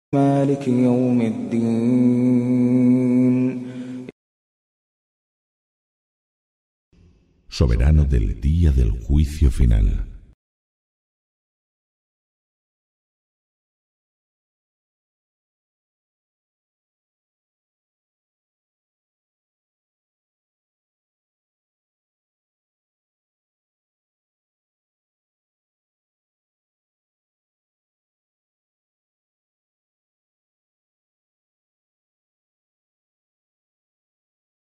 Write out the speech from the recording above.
مالك يوم الدين. Soberano del día del juicio final.